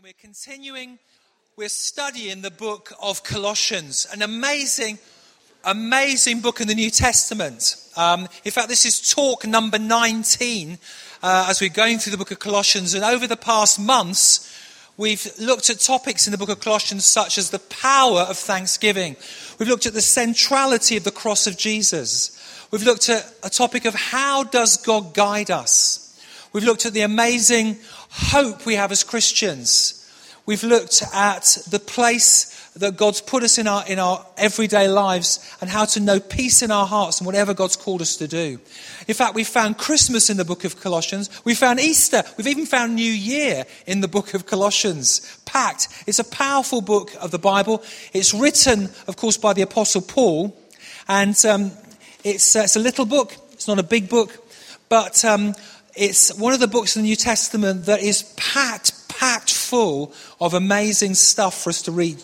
We're studying the book of Colossians, an amazing book in the New Testament. In fact, this is talk number 19 as we're going through the book of Colossians. And over the past months, we've looked at topics in the book of Colossians such as the power of thanksgiving. We've looked at the centrality of the cross of Jesus. We've looked at a topic of how does God guide us. We've looked at the amazing hope we have as Christians. We've looked at the place that God's put us in our everyday lives and how to know peace in our hearts and whatever God's called us to do. In fact, we found Christmas in the book of Colossians. We found Easter. We've even found New Year in the book of Colossians. Packed. It's a powerful book of the Bible. It's written, of course, by the Apostle Paul. And it's a little book. It's not a big book. But it's one of the books in the New Testament that is packed full of amazing stuff for us to read.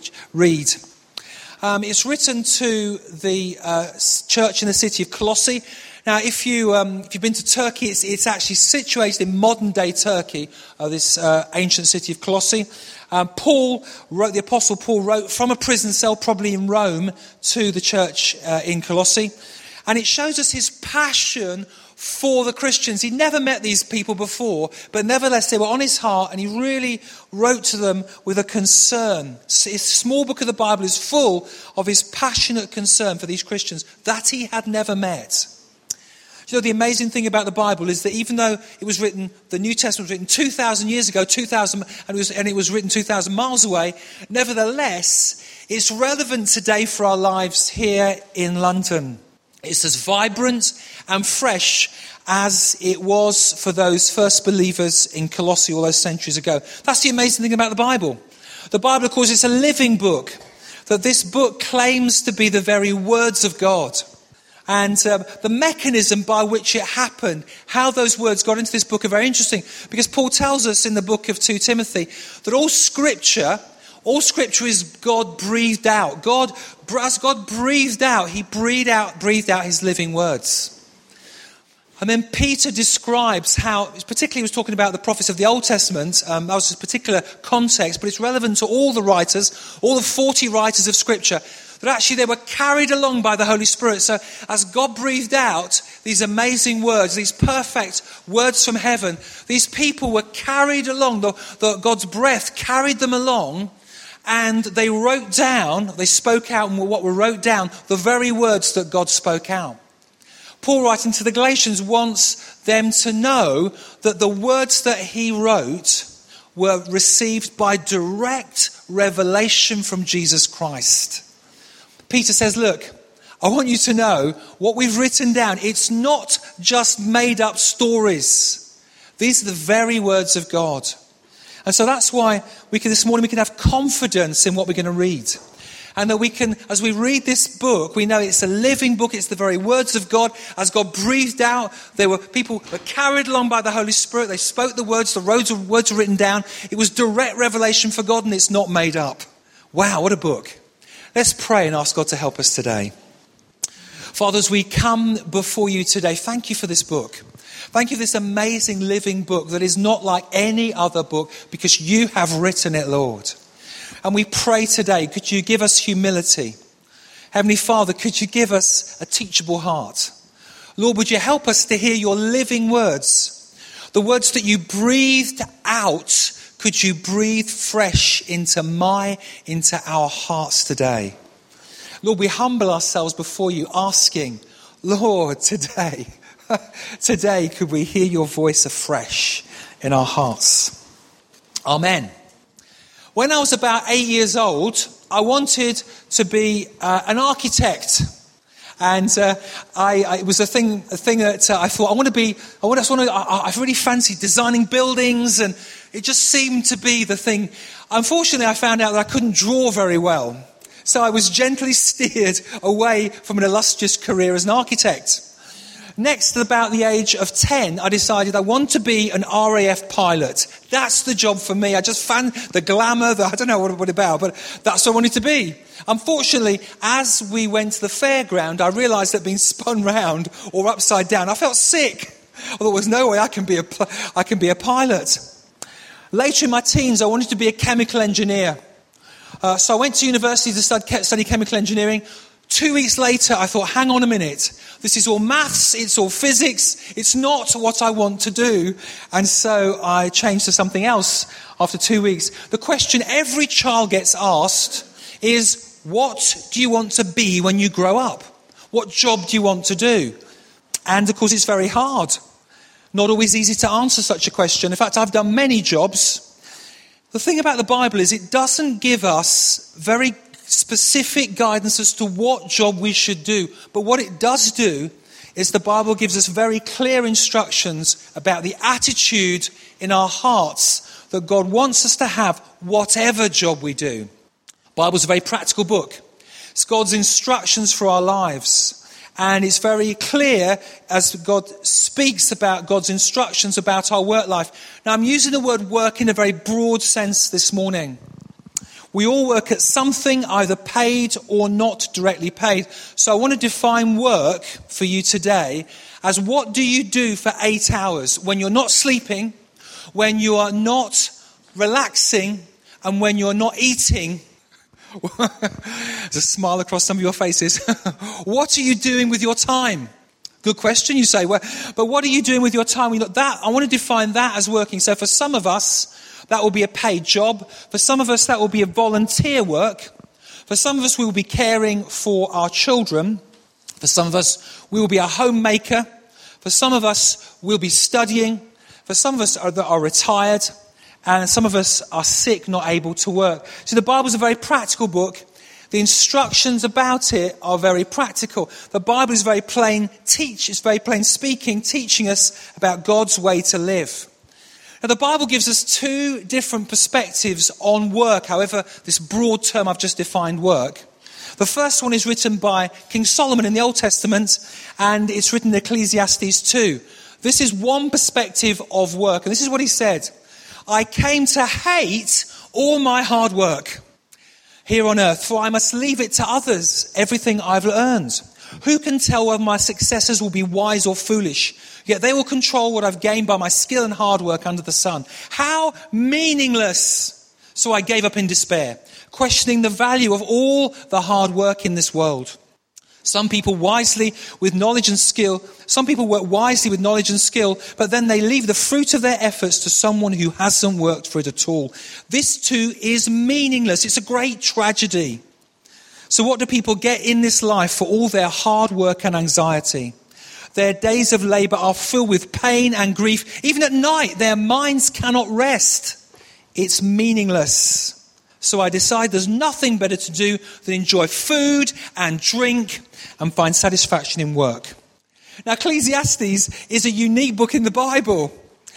It's written to the church in the city of Colossae. Now, if you've been to Turkey, it's actually situated in modern-day Turkey, this ancient city of Colossae. The Apostle Paul wrote from a prison cell, probably in Rome, to the church in Colossae. And it shows us his passion for the Christians. He'd never met these people before, but nevertheless they were on his heart, and he really wrote to them with a concern. His small book of the Bible is full of his passionate concern for these Christians that he had never met. You know, the amazing thing about the Bible is that even though it was written, the New Testament was written 2,000 years ago, and it was written 2,000 miles away, nevertheless, it's relevant today for our lives here in London. It's as vibrant and fresh as it was for those first believers in Colossae all those centuries ago. That's the amazing thing about the Bible. The Bible, of course, is a living book. That this book claims to be the very words of God. And the mechanism by which it happened, how those words got into this book are very interesting. Because Paul tells us in the book of 2 Timothy that all scripture is God breathed out. As God breathed out, he breathed out his living words. And then Peter describes how, particularly he was talking about the prophets of the Old Testament, that was a particular context, but it's relevant to all the writers, all the 40 writers of Scripture, that actually they were carried along by the Holy Spirit. So as God breathed out these amazing words, these perfect words from heaven, these people were carried along, God's breath carried them along, and they spoke out, and what were wrote down, the very words that God spoke out. Paul, writing to the Galatians, wants them to know that the words that he wrote were received by direct revelation from Jesus Christ. Peter says, look, I want you to know what we've written down. It's not just made up stories. These are the very words of God. And so that's why this morning we can have confidence in what we're going to read. And that we can, as we read this book, we know it's a living book. It's the very words of God. As God breathed out, people were carried along by the Holy Spirit. They spoke the words. The words were written down. It was direct revelation for God, and it's not made up. Wow, what a book. Let's pray and ask God to help us today. Father, as we come before you today, thank you for this book. Thank you for this amazing living book that is not like any other book because you have written it, Lord. And we pray today, could you give us humility? Heavenly Father, could you give us a teachable heart? Lord, would you help us to hear your living words? The words that you breathed out, could you breathe fresh into our hearts today? Lord, we humble ourselves before you asking, Lord, today, could we hear your voice afresh in our hearts? Amen. When I was about 8 years old, I wanted to be an architect. And it was a thing that I thought, I really fancied designing buildings, and it just seemed to be the thing. Unfortunately, I found out that I couldn't draw very well. So I was gently steered away from an illustrious career as an architect. Next, at about the age of 10, I decided I want to be an RAF pilot. That's the job for me. I just found the glamour, I don't know what about, but that's what I wanted to be. Unfortunately, as we went to the fairground, I realised that being spun round or upside down, I felt sick. I thought, there's no way I can be a pilot. Later in my teens, I wanted to be a chemical engineer. So I went to university to study chemical engineering. 2 weeks later, I thought, hang on a minute. This is all maths, it's all physics, it's not what I want to do. And so I changed to something else after 2 weeks. The question every child gets asked is, what do you want to be when you grow up? What job do you want to do? And of course, it's very hard. Not always easy to answer such a question. In fact, I've done many jobs. The thing about the Bible is it doesn't give us very specific guidance as to what job we should do. But what it does do is the Bible gives us very clear instructions about the attitude in our hearts that God wants us to have whatever job we do. The Bible's a very practical book. It's God's instructions for our lives. And it's very clear as God speaks about God's instructions about our work life. Now, I'm using the word work in a very broad sense this morning. We all work at something, either paid or not directly paid. So I want to define work for you today as what do you do for 8 hours when you're not sleeping, when you are not relaxing, and when you're not eating. There's a smile across some of your faces. What are you doing with your time? Good question, you say. Well, but what are you doing with your time? I want to define that as working. So for some of us, that will be a paid job. For some of us, that will be a volunteer work. For some of us, we will be caring for our children. For some of us, we will be a homemaker. For some of us, we'll be studying. For some of us are retired. And some of us are sick, not able to work. So the Bible is a very practical book. The instructions about it are very practical. The Bible is very plain it's very plain speaking, teaching us about God's way to live. Now the Bible gives us 2 different perspectives on work, however this broad term I've just defined work. The first one is written by King Solomon in the Old Testament, and it's written in Ecclesiastes 2. This is one perspective of work, and this is what he said. I came to hate all my hard work here on earth, for I must leave it to others, everything I've earned. Who can tell whether my successors will be wise or foolish? Yet they will control what I've gained by my skill and hard work under the sun. How meaningless! So I gave up in despair, questioning the value of all the hard work in this world. Some people work wisely with knowledge and skill, but then they leave the fruit of their efforts to someone who hasn't worked for it at all. This too is meaningless. It's a great tragedy. So what do people get in this life for all their hard work and anxiety? Their days of labour are filled with pain and grief. Even at night, their minds cannot rest. It's meaningless. So I decide there's nothing better to do than enjoy food and drink and find satisfaction in work. Now, Ecclesiastes is a unique book in the Bible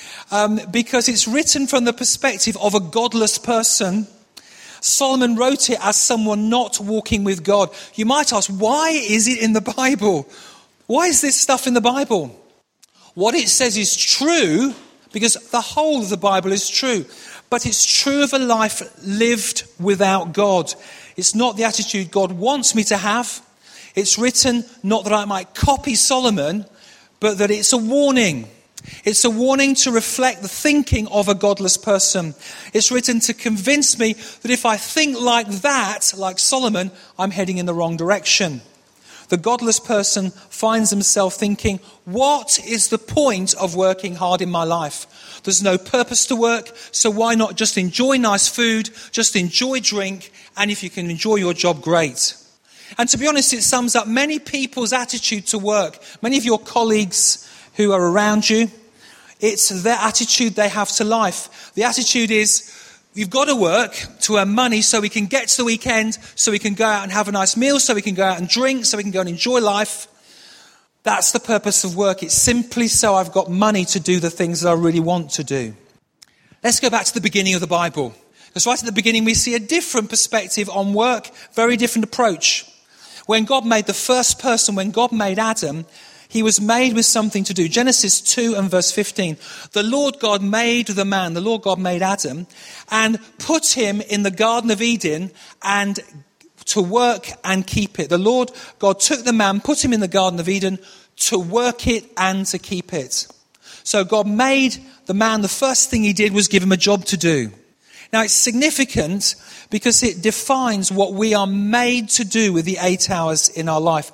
because it's written from the perspective of a godless person. Solomon wrote it as someone not walking with God. You might ask, why is it in the Bible? Why is this stuff in the Bible? What it says is true because the whole of the Bible is true. But it's true of a life lived without God. It's not the attitude God wants me to have. It's written not that I might copy Solomon, but that it's a warning. It's a warning to reflect the thinking of a godless person. It's written to convince me that if I think like that, like Solomon, I'm heading in the wrong direction. The godless person finds himself thinking, what is the point of working hard in my life? There's no purpose to work, so why not just enjoy nice food, just enjoy drink, and if you can enjoy your job, great. And to be honest, it sums up many people's attitude to work. Many of your colleagues who are around you, it's their attitude they have to life. The attitude is, you've got to work to earn money so we can get to the weekend, so we can go out and have a nice meal, so we can go out and drink, so we can go and enjoy life. That's the purpose of work. It's simply so I've got money to do the things that I really want to do. Let's go back to the beginning of the Bible. Because right at the beginning we see a different perspective on work, very different approach. When God made the first person, when God made Adam, he was made with something to do. Genesis 2 and verse 15. The Lord God made the man, the Lord God made Adam, and put him in the Garden of Eden and to work and keep it. The Lord God took the man, put him in the Garden of Eden to work it and to keep it. So God made the man, the first thing he did was give him a job to do. Now it's significant because it defines what we are made to do with the 8 hours in our life.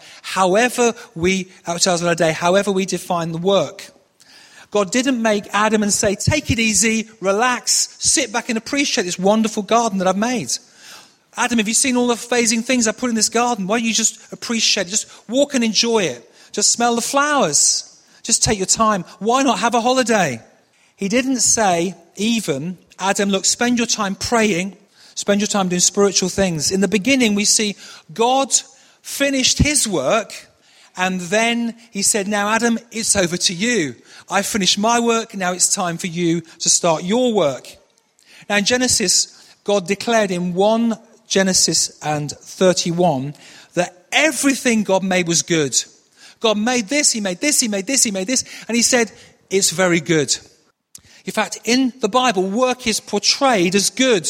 8 hours in a day, however we define the work. God didn't make Adam and say, take it easy, relax, sit back and appreciate this wonderful garden that I've made. Adam, have you seen all the amazing things I put in this garden? Why don't you just appreciate it? Just walk and enjoy it. Just smell the flowers. Just take your time. Why not have a holiday? He didn't say, even, Adam, look, spend your time praying. Spend your time doing spiritual things. In the beginning, we see God finished his work. And then he said, now, Adam, it's over to you. I finished my work. Now it's time for you to start your work. Now, in Genesis, God declared in 1 Genesis and 31 that everything God made was good. God made this, he made this, he made this, he made this. And he said, it's very good. In fact, in the Bible, work is portrayed as good.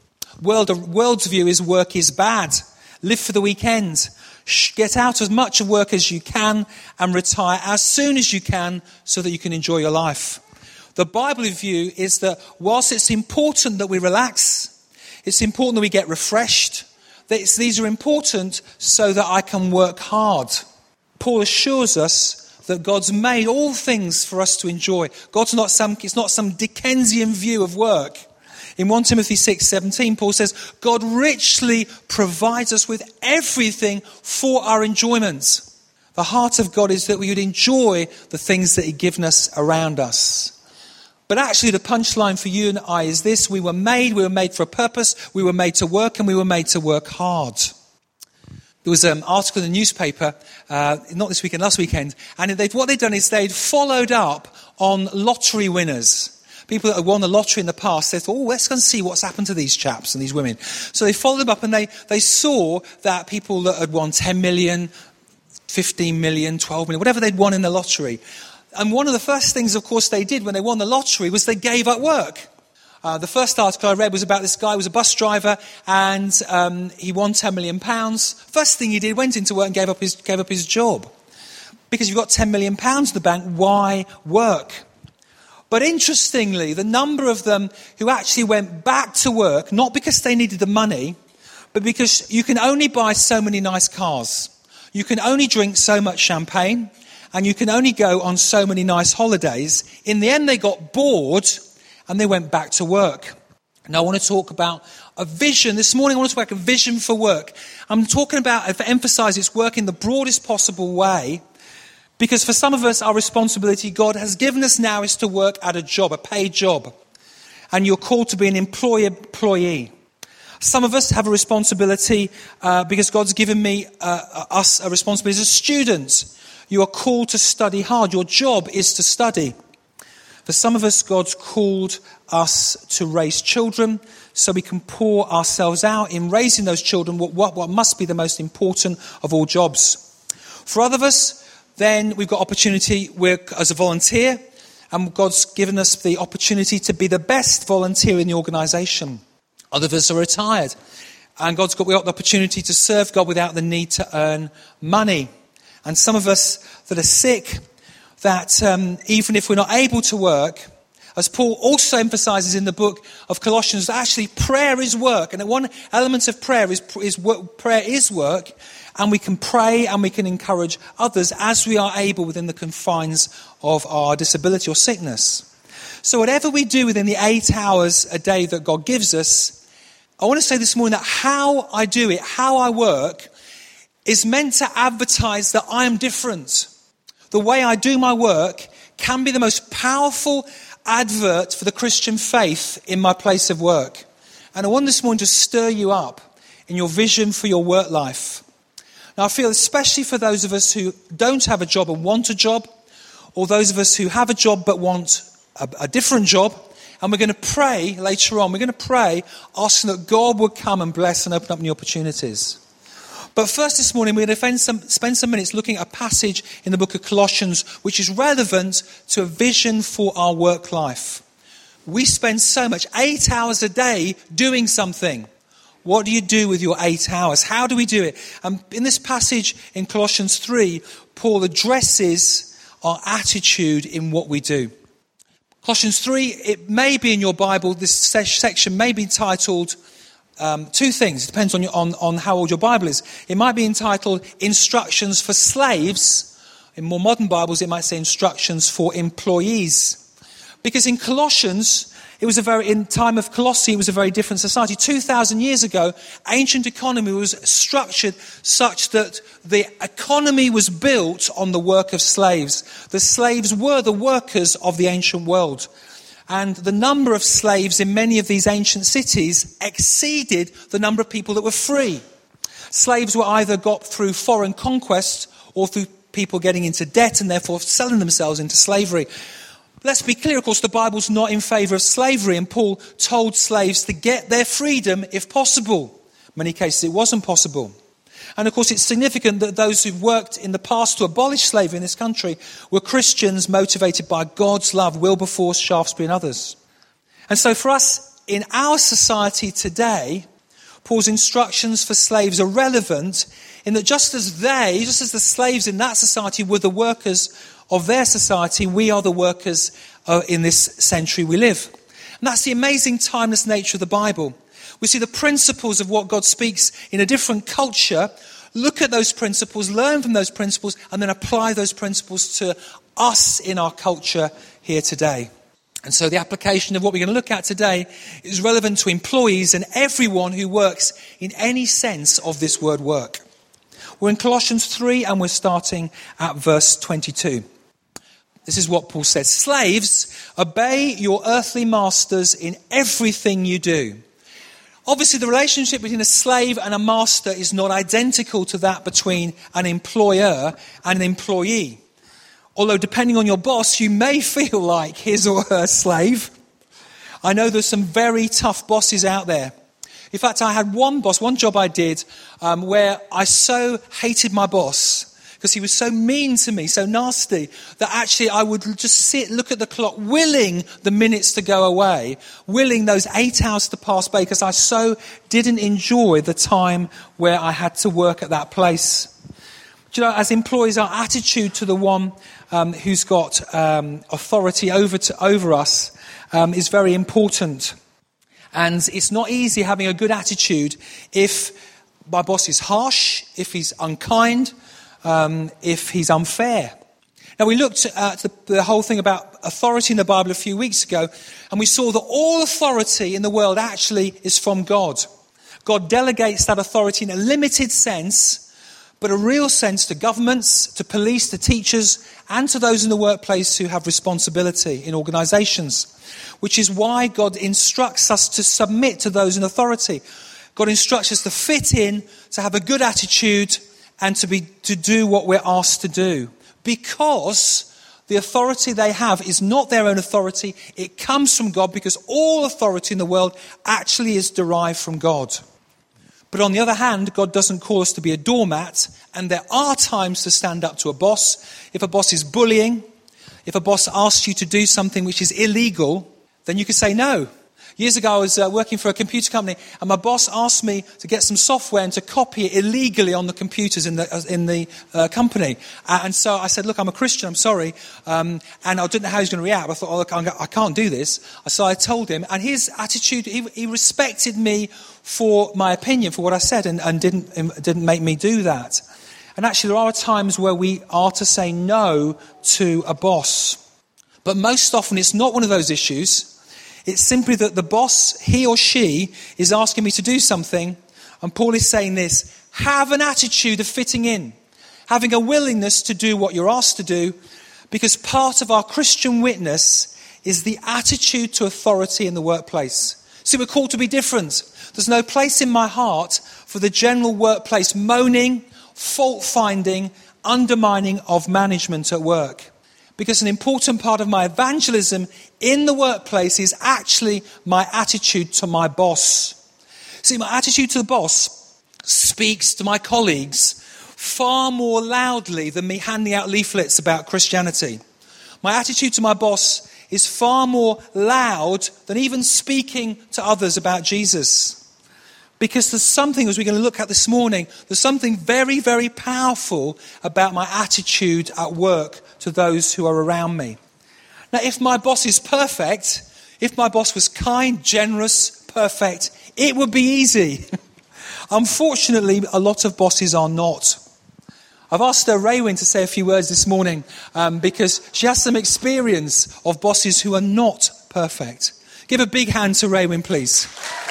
World's view is work is bad. Live for the weekend. Get out as much of work as you can and retire as soon as you can so that you can enjoy your life. The Bible view is that whilst it's important that we relax, it's important that we get refreshed, these are important so that I can work hard. Paul assures us that God's made all things for us to enjoy. It's not some Dickensian view of work. In 1 Timothy 6:17, Paul says, God richly provides us with everything for our enjoyment. The heart of God is that we would enjoy the things that he's given us around us. But actually the punchline for you and I is this: we were made for a purpose, we were made to work, and we were made to work hard. There was an article in the newspaper, not this weekend, last weekend, and what they'd done is they'd followed up on lottery winners. People that had won the lottery in the past, they thought, let's go and see what's happened to these chaps and these women. So they followed them up and they saw that people that had won 10 million, 15 million, 12 million, whatever they'd won in the lottery. And one of the first things, of course, they did when they won the lottery was they gave up work. The first article I read was about this guy who was a bus driver and he won £10 million. First thing he did, went into work and gave up his job. Because you've got £10 million in the bank, why work? But interestingly, the number of them who actually went back to work, not because they needed the money, but because you can only buy so many nice cars. You can only drink so much champagne, and you can only go on so many nice holidays. In the end, they got bored and they went back to work. Now, I want to talk about a vision. This morning, I want to talk about a vision for work. I'm talking about, if I emphasize it's work in the broadest possible way, because for some of us, our responsibility God has given us now is to work at a job, a paid job. And you're called to be an employee. Some of us have a responsibility because God's given us a responsibility as students. You are called to study hard. Your job is to study. For some of us, God's called us to raise children so we can pour ourselves out in raising those children, what must be the most important of all jobs. For other of us, then we've got opportunity as a volunteer, and God's given us the opportunity to be the best volunteer in the organisation. Other of us are retired, and we've got the opportunity to serve God without the need to earn money. And some of us that are sick, that even if we're not able to work, as Paul also emphasises in the book of Colossians, that actually prayer is work. And one element of prayer is work. And we can pray and we can encourage others as we are able within the confines of our disability or sickness. So whatever we do within the 8 hours a day that God gives us, I want to say this morning that how I do it, how I work, is meant to advertise that I am different. The way I do my work can be the most powerful advert for the Christian faith in my place of work. And I want this morning to stir you up in your vision for your work life. Now, I feel especially for those of us who don't have a job and want a job, or those of us who have a job but want a different job, and we're going to pray later on, asking that God would come and bless and open up new opportunities. But first this morning, we're going to spend some minutes looking at a passage in the book of Colossians which is relevant to a vision for our work life. We spend so much, 8 hours a day, doing something. What do you do with your 8 hours? How do we do it? In this passage in Colossians 3, Paul addresses our attitude in what we do. Colossians 3, it may be in your Bible, this section may be entitled two things. It depends on how old your Bible is. It might be entitled Instructions for Slaves. In more modern Bibles, it might say Instructions for Employees. Because in Colossians, in time of Colossae, it was a very different society. 2,000 years ago, ancient economy was structured such that the economy was built on the work of slaves. The slaves were the workers of the ancient world. And the number of slaves in many of these ancient cities exceeded the number of people that were free. Slaves were either got through foreign conquest or through people getting into debt and therefore selling themselves into slavery. Let's be clear, of course, the Bible's not in favour of slavery, and Paul told slaves to get their freedom if possible. In many cases it wasn't possible. And of course it's significant that those who've worked in the past to abolish slavery in this country were Christians motivated by God's love, Wilberforce, Shaftesbury and others. And so for us in our society today, Paul's instructions for slaves are relevant in that just as the slaves in that society were the workers of their society, we are the workers in this century we live. And that's the amazing timeless nature of the Bible. We see the principles of what God speaks in a different culture, look at those principles, learn from those principles, and then apply those principles to us in our culture here today. And so the application of what we're going to look at today is relevant to employees and everyone who works in any sense of this word work. We're in Colossians 3 and we're starting at verse 22. This is what Paul says. Slaves, obey your earthly masters in everything you do. Obviously, the relationship between a slave and a master is not identical to that between an employer and an employee. Although, depending on your boss, you may feel like his or her slave. I know there's some very tough bosses out there. In fact, I had one job I did where I so hated my boss because he was so mean to me, so nasty, that actually I would just look at the clock, willing the minutes to go away, willing those 8 hours to pass by, because I so didn't enjoy the time where I had to work at that place. Do you know, as employees, our attitude to the one who's got authority over us is very important. And it's not easy having a good attitude if my boss is harsh, if he's unkind, if he's unfair. Now, we looked at the whole thing about authority in the Bible a few weeks ago, and we saw that all authority in the world actually is from God. God delegates that authority in a limited sense, but a real sense to governments, to police, to teachers, and to those in the workplace who have responsibility in organisations, which is why God instructs us to submit to those in authority. God instructs us to fit in, to have a good attitude, and to do what we're asked to do. Because the authority they have is not their own authority, it comes from God, because all authority in the world actually is derived from God. But on the other hand, God doesn't call us to be a doormat, and there are times to stand up to a boss. If a boss is bullying, if a boss asks you to do something which is illegal, then you can say no. Years ago, I was working for a computer company, and my boss asked me to get some software and to copy it illegally on the computers in the company. And so I said, look, I'm a Christian, I'm sorry. And I didn't know how he was going to react. I thought, look, I can't do this. So I told him, and his attitude, he respected me for my opinion, for what I said, and didn't make me do that. And actually, there are times where we are to say no to a boss. But most often, it's not one of those issues. It's simply that the boss, he or she, is asking me to do something. And Paul is saying this: have an attitude of fitting in. Having a willingness to do what you're asked to do. Because part of our Christian witness is the attitude to authority in the workplace. See, we're called to be different. There's no place in my heart for the general workplace moaning, fault-finding, undermining of management at work. Because an important part of my evangelism in the workplace is actually my attitude to my boss. See, my attitude to the boss speaks to my colleagues far more loudly than me handing out leaflets about Christianity. My attitude to my boss is far more loud than even speaking to others about Jesus. Because there's something, as we're going to look at this morning, there's something very, very powerful about my attitude at work to those who are around me. Now, if my boss is perfect, if my boss was kind, generous, perfect, it would be easy. Unfortunately, a lot of bosses are not. I've asked Raywin to say a few words this morning because she has some experience of bosses who are not perfect. Give a big hand to Raywin, please.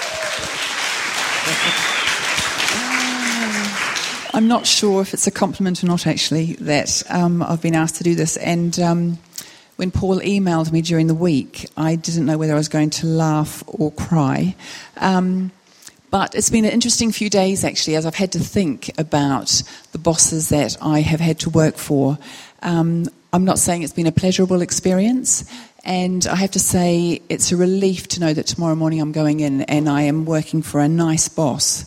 I'm not sure if it's a compliment or not, actually, that I've been asked to do this. And when Paul emailed me during the week, I didn't know whether I was going to laugh or cry. But it's been an interesting few days, actually, as I've had to think about the bosses that I have had to work for. I'm not saying it's been a pleasurable experience. And I have to say it's a relief to know that tomorrow morning I'm going in and I am working for a nice boss.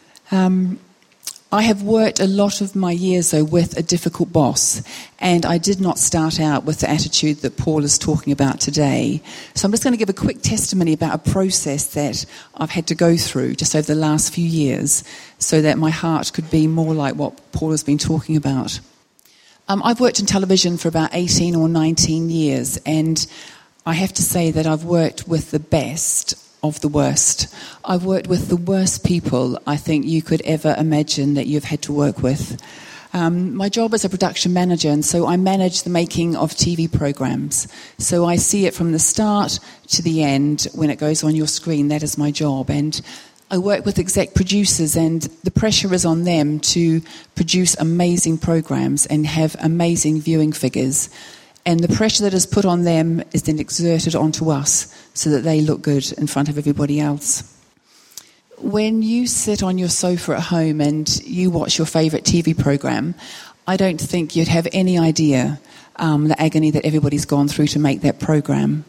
I have worked a lot of my years, though, with a difficult boss, and I did not start out with the attitude that Paul is talking about today. So I'm just going to give a quick testimony about a process that I've had to go through just over the last few years so that my heart could be more like what Paul has been talking about. I've worked in television for about 18 or 19 years, and I have to say that I've worked with the best of the worst. I've worked with the worst people I think you could ever imagine that you've had to work with. My job is a production manager, and so I manage the making of TV programs. So I see it from the start to the end when it goes on your screen. That is my job. And I work with exec producers, and the pressure is on them to produce amazing programs and have amazing viewing figures. And the pressure that is put on them is then exerted onto us so that they look good in front of everybody else. When you sit on your sofa at home and you watch your favourite TV programme, I don't think you'd have any idea the agony that everybody's gone through to make that programme.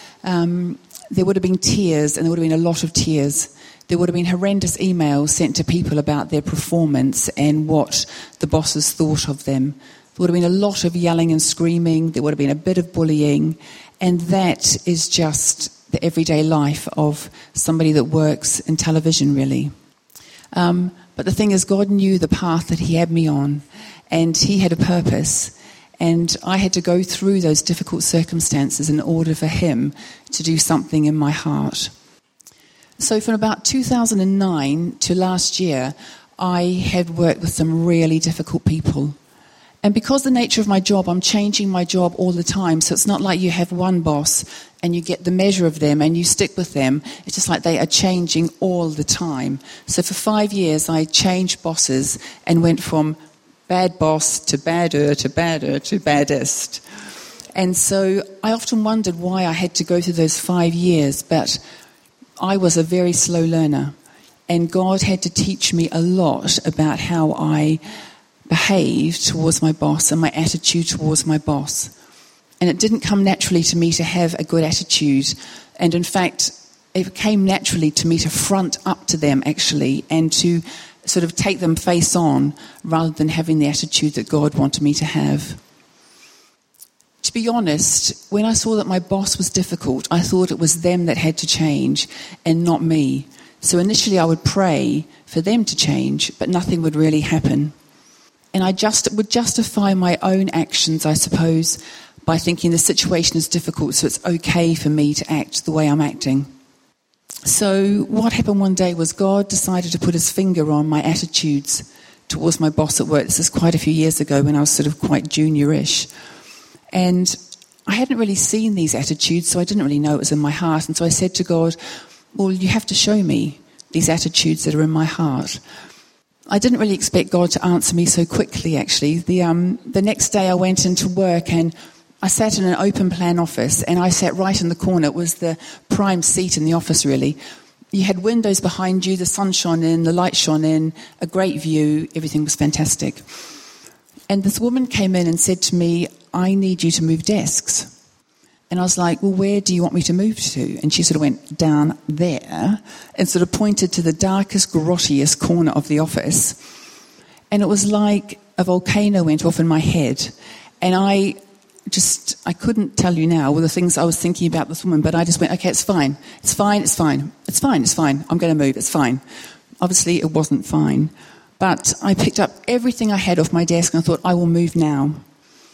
There would have been tears, and there would have been a lot of tears. There would have been horrendous emails sent to people about their performance and what the bosses thought of them. There would have been a lot of yelling and screaming. There would have been a bit of bullying. And that is just the everyday life of somebody that works in television, really. But the thing is, God knew the path that he had me on, and he had a purpose. And I had to go through those difficult circumstances in order for him to do something in my heart. So from about 2009 to last year, I had worked with some really difficult people. And because the nature of my job, I'm changing my job all the time. So it's not like you have one boss and you get the measure of them and you stick with them. It's just like they are changing all the time. So for 5 years, I changed bosses and went from bad boss to badder to badder to baddest. And so I often wondered why I had to go through those 5 years. But I was a very slow learner. And God had to teach me a lot about how I behaved towards my boss and my attitude towards my boss. And it didn't come naturally to me to have a good attitude. And in fact, it came naturally to me to front up to them, actually, and to sort of take them face on rather than having the attitude that God wanted me to have. To be honest, when I saw that my boss was difficult, I thought it was them that had to change and not me. So initially I would pray for them to change, but nothing would really happen. And I would justify my own actions, I suppose, by thinking the situation is difficult, so it's okay for me to act the way I'm acting. So what happened one day was God decided to put his finger on my attitudes towards my boss at work. This is quite a few years ago when I was sort of quite juniorish. And I hadn't really seen these attitudes, so I didn't really know it was in my heart. And so I said to God, well, you have to show me these attitudes that are in my heart. I didn't really expect God to answer me so quickly, actually. The next day I went into work and I sat in an open plan office, and I sat right in the corner. It was the prime seat in the office, really. You had windows behind you, the sun shone in, the light shone in, a great view, everything was fantastic. And this woman came in and said to me, I need you to move desks. And I was like, well, where do you want me to move to? And she sort of went down there and sort of pointed to the darkest, grottiest corner of the office. And it was like a volcano went off in my head. And I couldn't tell you now all the things I was thinking about this woman, but I just went, okay, it's fine. It's fine, it's fine. It's fine, it's fine. I'm going to move, it's fine. Obviously, it wasn't fine. But I picked up everything I had off my desk and I thought, I will move now.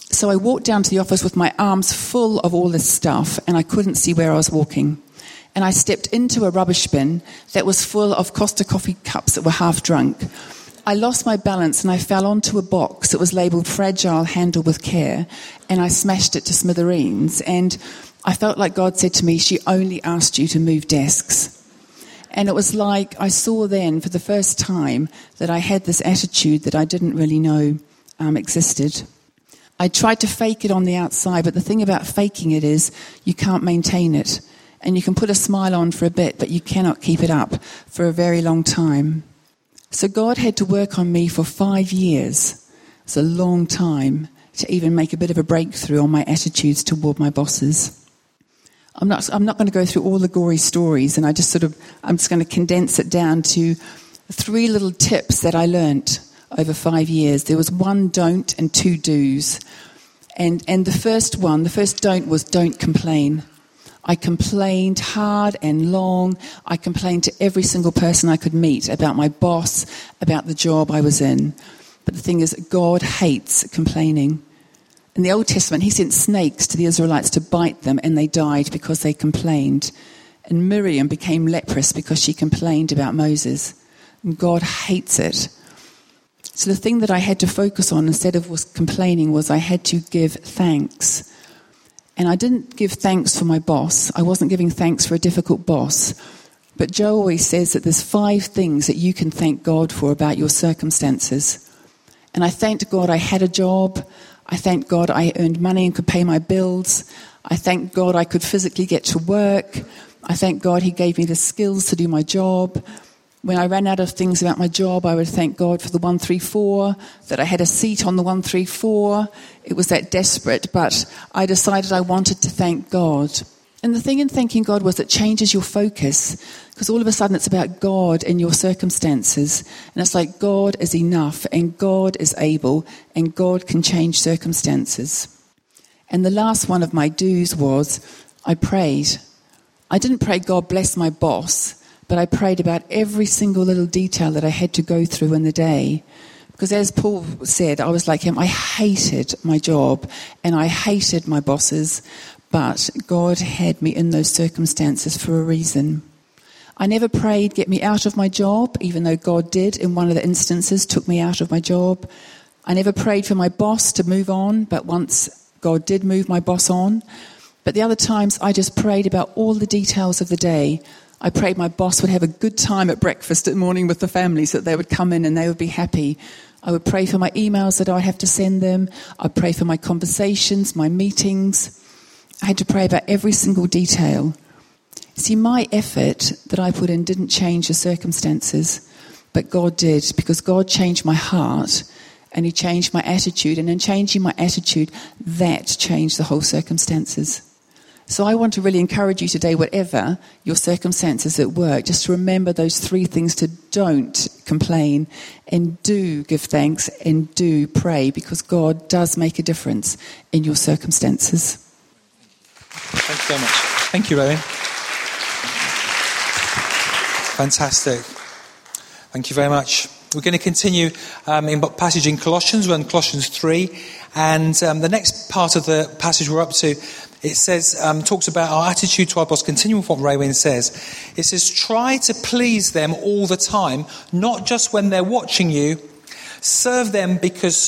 So I walked down to the office with my arms full of all this stuff, and I couldn't see where I was walking. And I stepped into a rubbish bin that was full of Costa coffee cups that were half drunk. I lost my balance and I fell onto a box that was labelled fragile, handle with care, and I smashed it to smithereens. And I felt like God said to me, she only asked you to move desks. And it was like I saw then for the first time that I had this attitude that I didn't really know existed. I tried to fake it on the outside, but the thing about faking it is you can't maintain it. And you can put a smile on for a bit, but you cannot keep it up for a very long time. So God had to work on me for 5 years. It's a long time to even make a bit of a breakthrough on my attitudes toward my bosses. I'm not going to go through all the gory stories, and I'm just going to condense it down to 3 little tips that I learnt over 5 years. There was 1 don't and 2 do's. And the first don't was don't complain. I complained hard and long. I complained to every single person I could meet about my boss, about the job I was in. But the thing is, God hates complaining. In the Old Testament, he sent snakes to the Israelites to bite them, and they died because they complained. And Miriam became leprous because she complained about Moses. And God hates it. So the thing that I had to focus on instead of was complaining was I had to give thanks. And I didn't give thanks for my boss. I wasn't giving thanks for a difficult boss. But Joe always says that there's 5 things that you can thank God for about your circumstances. And I thanked God I had a job. I thanked God I earned money and could pay my bills. I thanked God I could physically get to work. I thank God he gave me the skills to do my job. When I ran out of things about my job, I would thank God for the 134, that I had a seat on the 134. It was that desperate, but I decided I wanted to thank God. And the thing in thanking God was it changes your focus, because all of a sudden it's about God and your circumstances. And it's like God is enough, and God is able, and God can change circumstances. And the last one of my do's was I prayed. I didn't pray, God bless my boss, but I prayed about every single little detail that I had to go through in the day. Because as Paul said, I was like him. I hated my job and I hated my bosses, but God had me in those circumstances for a reason. I never prayed, get me out of my job, even though God did in one of the instances, took me out of my job. I never prayed for my boss to move on, but once God did move my boss on. But the other times I just prayed about all the details of the day. I prayed my boss would have a good time at breakfast at morning with the family so that they would come in and they would be happy. I would pray for my emails that I'd have to send them. I'd pray for my conversations, my meetings. I had to pray about every single detail. See, my effort that I put in didn't change the circumstances, but God did, because God changed my heart and he changed my attitude. And in changing my attitude, that changed the whole circumstances. So I want to really encourage you today, whatever your circumstances at work, just to remember those 3 things: to don't complain, and do give thanks, and do pray, because God does make a difference in your circumstances. Thank you very much. Thank you, Rowan. Fantastic. Thank you very much. We're going to continue in passage in Colossians. We're in Colossians 3. And the next part of the passage we're up to, it says, talks about our attitude to our boss. Continuing with what Raywin says. It says, try to please them all the time, not just when they're watching you. Serve them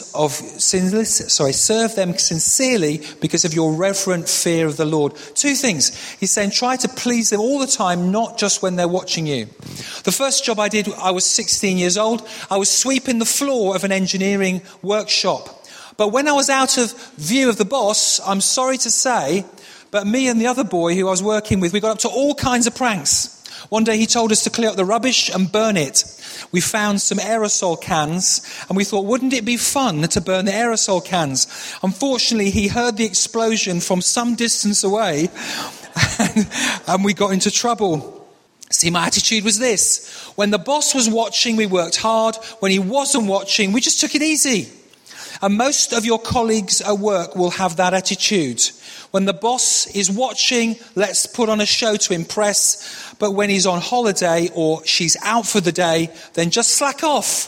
serve them sincerely because of your reverent fear of the Lord. 2 things. He's saying try to please them all the time, not just when they're watching you. The first job I did, I was 16 years old. I was sweeping the floor of an engineering workshop. But when I was out of view of the boss, I'm sorry to say, but me and the other boy who I was working with, we got up to all kinds of pranks. One day he told us to clear up the rubbish and burn it. We found some aerosol cans and we thought, wouldn't it be fun to burn the aerosol cans? Unfortunately, he heard the explosion from some distance away and we got into trouble. See, my attitude was this. When the boss was watching, we worked hard. When he wasn't watching, we just took it easy. And most of your colleagues at work will have that attitude. When the boss is watching, let's put on a show to impress. But when he's on holiday or she's out for the day, then just slack off.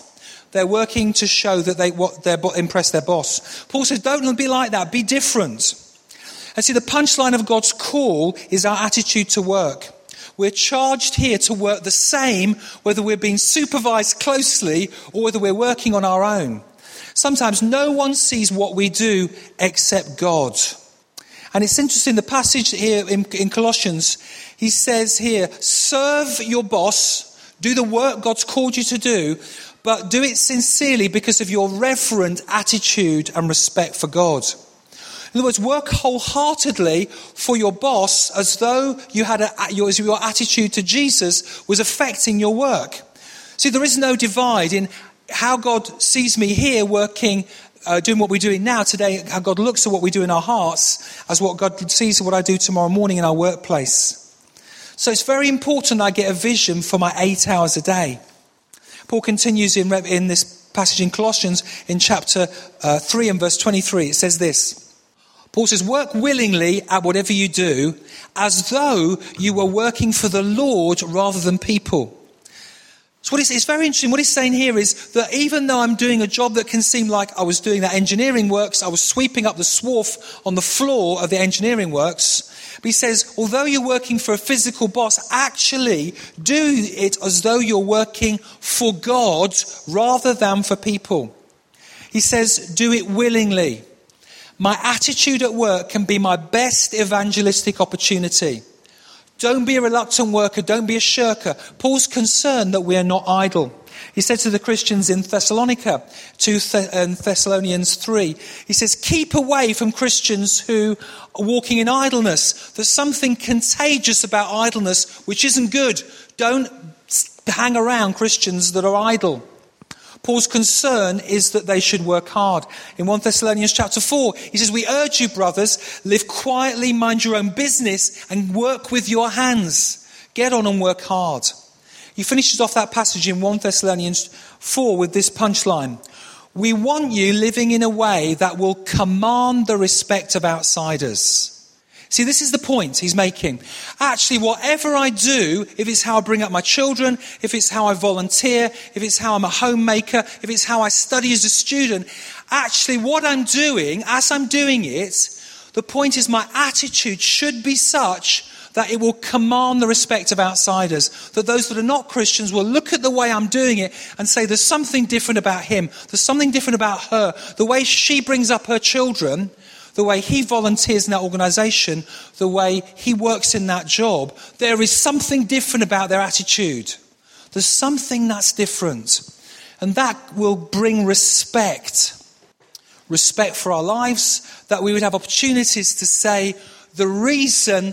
They're working to show that they impress their boss. Paul says, don't be like that. Be different. And see, the punchline of God's call is our attitude to work. We're charged here to work the same, whether we're being supervised closely or whether we're working on our own. Sometimes no one sees what we do except God. And it's interesting, the passage here in Colossians, he says here, serve your boss, do the work God's called you to do, but do it sincerely because of your reverent attitude and respect for God. In other words, work wholeheartedly for your boss as though your attitude to Jesus was affecting your work. See, there is no divide in how God sees me here working, doing what we're doing now today, how God looks at what we do in our hearts as what God sees what I do tomorrow morning in our workplace. So it's very important I get a vision for my 8 hours a day. Paul continues in this passage in Colossians in chapter 3 and verse 23. It says this. Paul says, work willingly at whatever you do, as though you were working for the Lord rather than people. So it's very interesting. What he's saying here is that even though I'm doing a job that can seem like I was doing that engineering works, I was sweeping up the swarf on the floor of the engineering works, but he says, although you're working for a physical boss, actually do it as though you're working for God rather than for people. He says, do it willingly. My attitude at work can be my best evangelistic opportunity. Don't be a reluctant worker. Don't be a shirker. Paul's concerned that we are not idle. He said to the Christians in Thessalonica, in Thessalonians 3, he says, keep away from Christians who are walking in idleness. There's something contagious about idleness which isn't good. Don't hang around Christians that are idle. Paul's concern is that they should work hard. In 1 Thessalonians chapter 4, he says, we urge you, brothers, live quietly, mind your own business, and work with your hands. Get on and work hard. He finishes off that passage in 1 Thessalonians 4 with this punchline. We want you living in a way that will command the respect of outsiders. See, this is the point he's making. Actually, whatever I do, if it's how I bring up my children, if it's how I volunteer, if it's how I'm a homemaker, if it's how I study as a student, actually what I'm doing, as I'm doing it, the point is my attitude should be such that it will command the respect of outsiders. That those that are not Christians will look at the way I'm doing it and say, there's something different about him. There's something different about her. The way she brings up her children, the way he volunteers in that organisation, the way he works in that job, there is something different about their attitude. There's something that's different. And that will bring respect. Respect for our lives, that we would have opportunities to say, the reason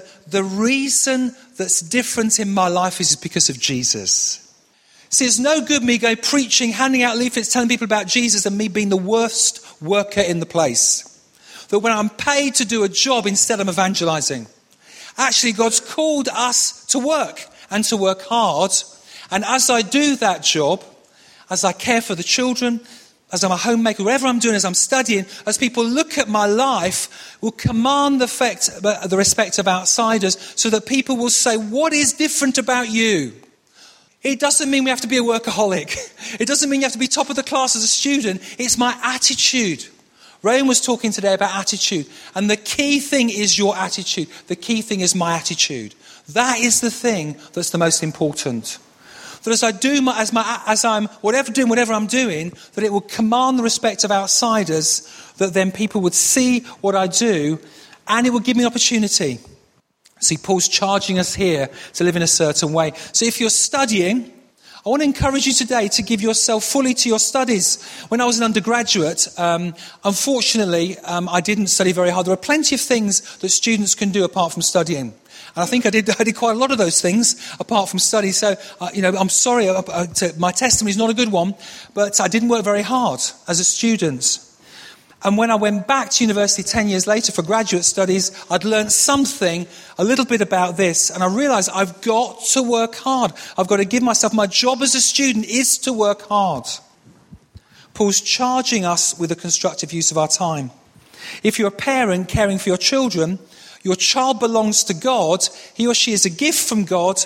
that's different in my life is because of Jesus. See, it's no good me going preaching, handing out leaflets, telling people about Jesus and me being the worst worker in the place. That when I'm paid to do a job, instead I'm evangelizing. Actually, God's called us to work and to work hard. And as I do that job, as I care for the children, as I'm a homemaker, whatever I'm doing, as I'm studying, as people look at my life, will command the respect of outsiders so that people will say, what is different about you? It doesn't mean we have to be a workaholic. It doesn't mean you have to be top of the class as a student. It's my attitude. Ryan was talking today about attitude, and the key thing is your attitude. The key thing is my attitude. That is the thing that's the most important. That as I do whatever I'm doing, that it will command the respect of outsiders, that then people would see what I do, and it will give me opportunity. See, Paul's charging us here to live in a certain way. So if you're studying, I want to encourage you today to give yourself fully to your studies. When I was an undergraduate, unfortunately, I didn't study very hard. There are plenty of things that students can do apart from studying. And I think I did quite a lot of those things apart from study. So, I'm sorry, my testimony is not a good one, but I didn't work very hard as a student. And when I went back to university 10 years later for graduate studies, I'd learned something, a little bit about this, and I realised I've got to work hard. I've got to give myself, my job as a student is to work hard. Paul's charging us with a constructive use of our time. If you're a parent caring for your children, your child belongs to God, he or she is a gift from God,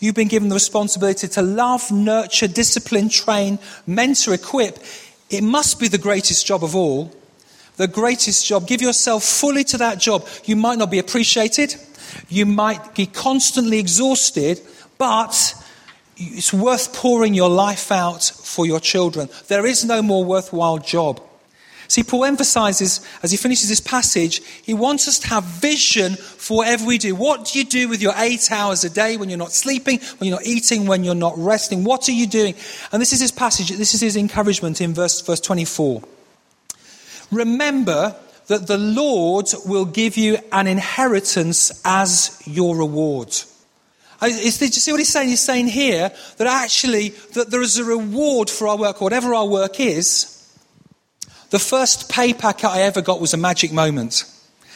you've been given the responsibility to love, nurture, discipline, train, mentor, equip. It must be the greatest job of all. The greatest job. Give yourself fully to that job. You might not be appreciated. You might be constantly exhausted, but it's worth pouring your life out for your children. There is no more worthwhile job. See, Paul emphasizes, as he finishes this passage, he wants us to have vision for whatever we do. What do you do with your 8 hours a day when you're not sleeping, when you're not eating, when you're not resting? What are you doing? And this is his passage, this is his encouragement in verse 24. Remember that the Lord will give you an inheritance as your reward. Did you see what he's saying? He's saying here that actually that there is a reward for our work, whatever our work is. The first pay packet I ever got was a magic moment.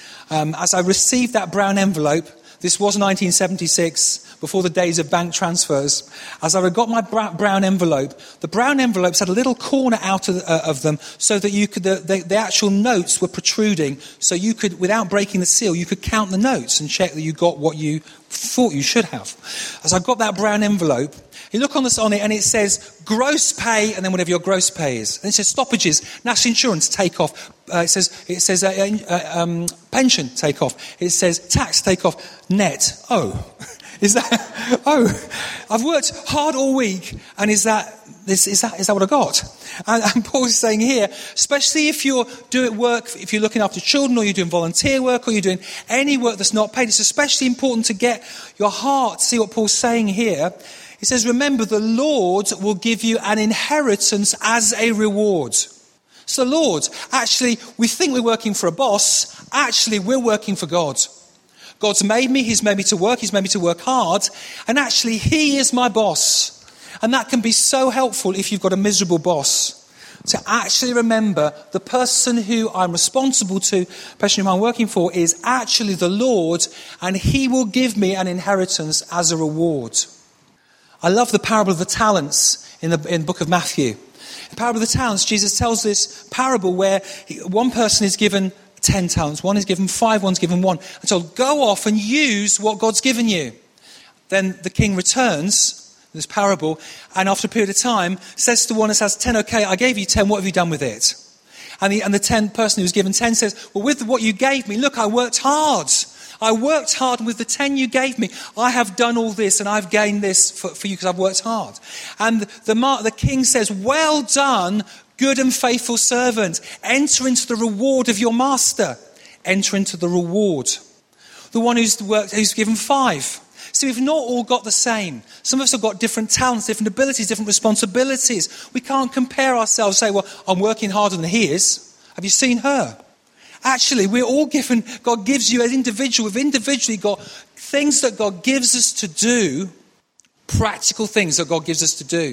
As I received that brown envelope, this was 1976, before the days of bank transfers. As I got my brown envelope, the brown envelopes had a little corner out of them so that you could the actual notes were protruding. So you could, without breaking the seal, you could count the notes and check that you got what you thought you should have. As I got that brown envelope, you look on it and it says gross pay and then whatever your gross pay is. And it says stoppages, national insurance, take off. It says pension, take off. It says tax, take off. Net. Oh, is that? Oh, I've worked hard all week, and is that what I got? And Paul's saying here, especially if you're doing work, if you're looking after children, or you're doing volunteer work, or you're doing any work that's not paid, it's especially important to get your heart. See what Paul's saying here. He says, remember, the Lord will give you an inheritance as a reward. So Lord, actually, we think we're working for a boss. Actually, we're working for God. God's made me. He's made me to work. He's made me to work hard. And actually, he is my boss. And that can be so helpful if you've got a miserable boss. To actually remember the person who I'm responsible to, the person who I'm working for, is actually the Lord. And he will give me an inheritance as a reward. I love the parable of the talents in the book of Matthew. The parable of the talents, Jesus tells this parable where one person is given 10 talents, one is given 5, one's given 1. And so go off and use what God's given you. Then the king returns, this parable, and after a period of time says to one that has 10, okay, I gave you 10, what have you done with it? And the 10 person who was given 10 says, well, with what you gave me, look, I worked hard. I worked hard, and with the 10 you gave me, I have done all this, and I've gained this for you because I've worked hard. And the king says, well done, good and faithful servant. Enter into the reward of your master. Enter into the reward. The one who's given 5. See, we've not all got the same. Some of us have got different talents, different abilities, different responsibilities. We can't compare ourselves and say, well, I'm working harder than he is. Have you seen her? Actually, we're all given, God gives you as individual. We've individually got things that God gives us to do, practical things that God gives us to do.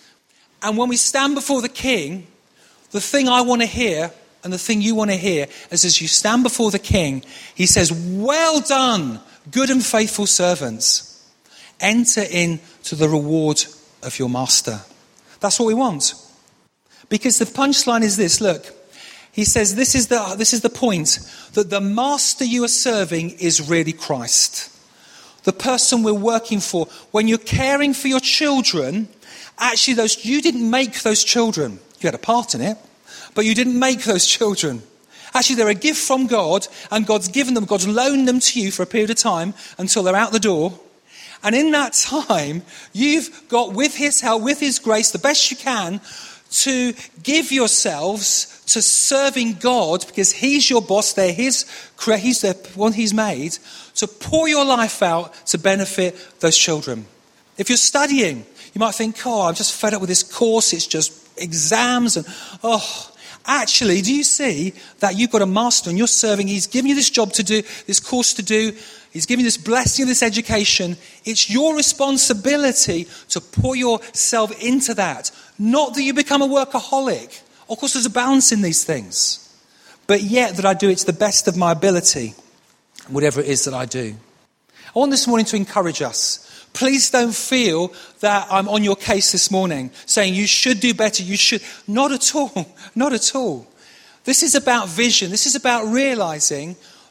And when we stand before the king, the thing I want to hear and the thing you want to hear is as you stand before the king, he says, well done, good and faithful servants. Enter into the reward of your master. That's what we want. Because the punchline is this, look. He says this is the point, that the master you are serving is really Christ. The person we're working for. When you're caring for your children, actually you didn't make those children. You had a part in it, but you didn't make those children. Actually, they're a gift from God, and God's given them, God's loaned them to you for a period of time until they're out the door. And in that time, you've got, with his help, with his grace, the best you can, to give yourselves to serving God, because he's your boss, he's the one he's made, to pour your life out to benefit those children. If you're studying, you might think, I'm just fed up with this course, it's just exams and actually, do you see that you've got a master and you're serving, he's given you this job to do, this course to do, he's given you this blessing of this education. It's your responsibility to pour yourself into that. Not that you become a workaholic. Of course, there's a balance in these things. But yet that I do it to the best of my ability, whatever it is that I do. I want this morning to encourage us. Please don't feel that I'm on your case this morning, saying you should do better, you should. Not at all. Not at all. This is about vision. This is about realizing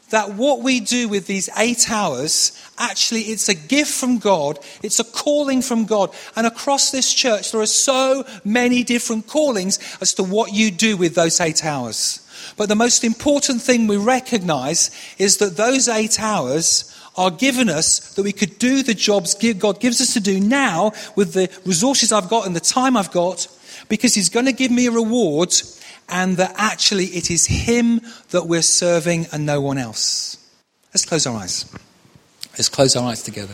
that what we do with these 8 hours, actually it's a gift from God, it's a calling from God. And across this church there are so many different callings as to what you do with those 8 hours. But the most important thing we recognise is that those 8 hours are given us that we could do the jobs God gives us to do now with the resources I've got and the time I've got, because he's going to give me a reward, and that actually it is him that we're serving and no one else. Let's close our eyes. Let's close our eyes together.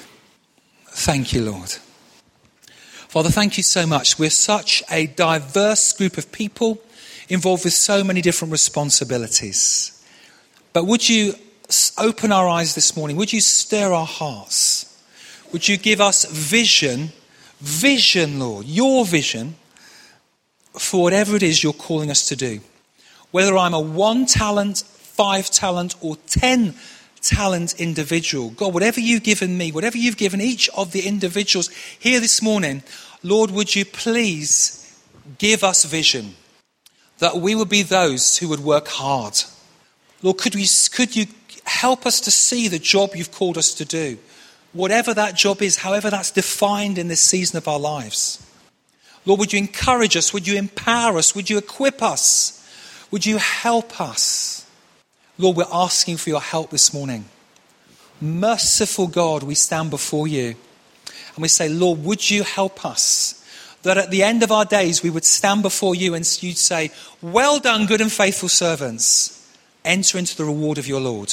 Thank you, Lord. Father, thank you so much. We're such a diverse group of people involved with so many different responsibilities. But would you open our eyes this morning? Would you stir our hearts? Would you give us vision, Lord, your vision for whatever it is you're calling us to do? Whether I'm a 1 talent, 5 talent or 10 talent individual. God, whatever you've given me, whatever you've given each of the individuals here this morning, Lord, would you please give us vision that we would be those who would work hard. Lord, could you help us to see the job you've called us to do? Whatever that job is, however that's defined in this season of our lives. Lord, would you encourage us? Would you empower us? Would you equip us? Would you help us? Lord, we're asking for your help this morning. Merciful God, we stand before you and we say, Lord, would you help us? That at the end of our days we would stand before you and you'd say, well done, good and faithful servants. Enter into the reward of your Lord.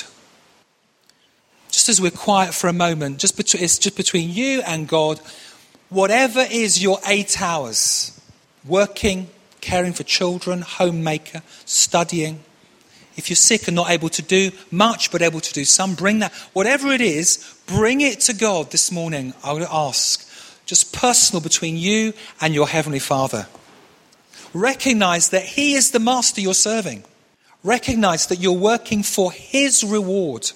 Just as we're quiet for a moment, it's just between you and God, whatever is your 8 hours, working, caring for children, homemaker, studying. If you're sick and not able to do much but able to do some, bring that. Whatever it is, bring it to God this morning, I would ask. Just personal between you and your Heavenly Father. Recognize that he is the master you're serving. Recognize that you're working for his reward.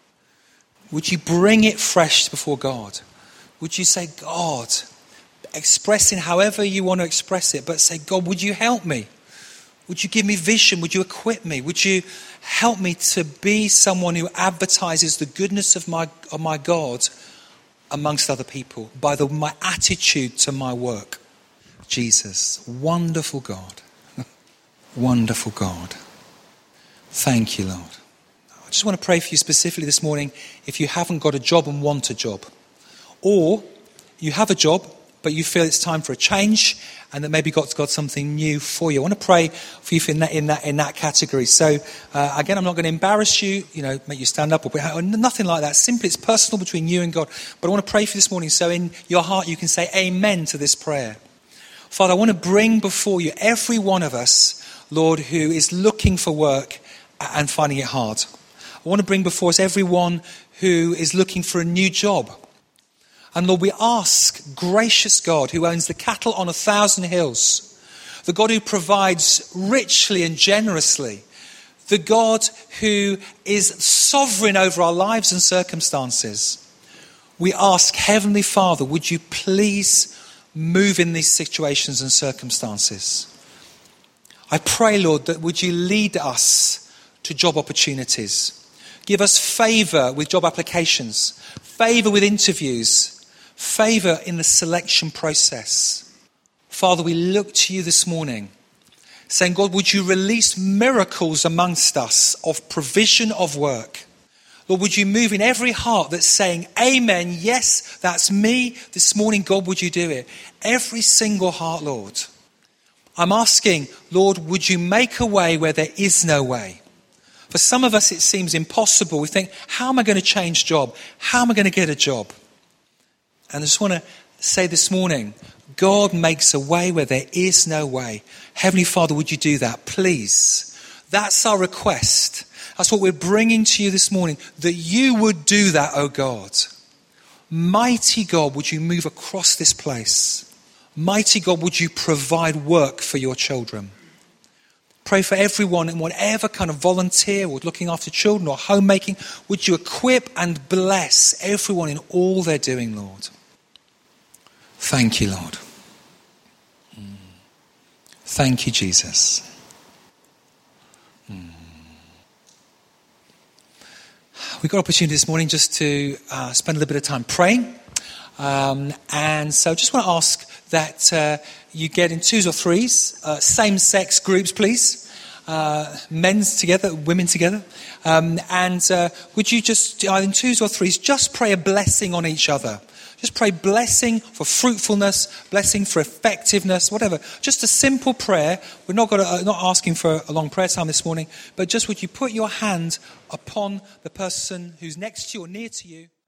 Would you bring it fresh before God? Would you say, God, express it however you want to express it, but say, God, would you help me? Would you give me vision? Would you equip me? Would you help me to be someone who advertises the goodness of my God amongst other people by my attitude to my work? Jesus, wonderful God. Wonderful God. Thank you, Lord. I just want to pray for you specifically this morning if you haven't got a job and want a job. Or you have a job, but you feel it's time for a change and that maybe God's got something new for you. I want to pray for you in that category. So, again, I'm not going to embarrass you, make you stand up or nothing like that. Simply, it's personal between you and God. But I want to pray for you this morning so in your heart you can say amen to this prayer. Father, I want to bring before you every one of us, Lord, who is looking for work and finding it hard. I want to bring before us everyone who is looking for a new job. And Lord, we ask, gracious God, who owns the cattle on 1,000 hills, the God who provides richly and generously, the God who is sovereign over our lives and circumstances, we ask, Heavenly Father, would you please move in these situations and circumstances? I pray, Lord, that would you lead us to job opportunities. Give us favour with job applications, favour with interviews, favour in the selection process. Father, we look to you this morning saying, God, would you release miracles amongst us of provision of work? Lord, would you move in every heart that's saying, amen, yes, that's me. This morning, God, would you do it? Every single heart, Lord. I'm asking, Lord, would you make a way where there is no way? For some of us, it seems impossible. We think, how am I going to change job? How am I going to get a job? And I just want to say this morning, God makes a way where there is no way. Heavenly Father, would you do that, please? That's our request. That's what we're bringing to you this morning, that you would do that, oh God. Mighty God, would you move across this place? Mighty God, would you provide work for your children? Pray for everyone in whatever kind of volunteer or looking after children or homemaking. Would you equip and bless everyone in all they're doing, Lord? Thank you, Lord. Thank you, Jesus. We've got an opportunity this morning just to spend a little bit of time praying. And so I just want to ask that you get in twos or threes, same-sex groups, please. Men's together, women together. And would you just, either in twos or threes, just pray a blessing on each other. Just pray blessing for fruitfulness, blessing for effectiveness, whatever. Just a simple prayer. We're not asking for a long prayer time this morning, but just would you put your hand upon the person who's next to you or near to you